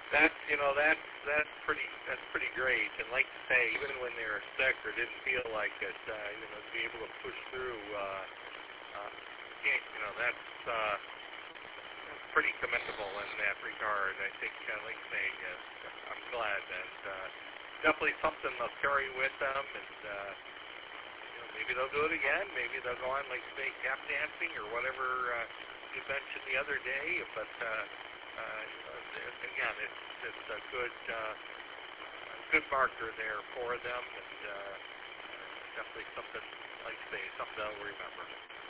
That's pretty great. And like to say, even when they were sick or didn't feel like it, to be able to push through, that's pretty commendable in that regard. I think, like I say, I'm glad, and definitely something they'll carry with them, and maybe they'll do it again. Maybe they'll go on, like say, tap dancing or whatever you mentioned the other day. But again, it's a good marker there for them, and definitely something, like I say, something they'll remember.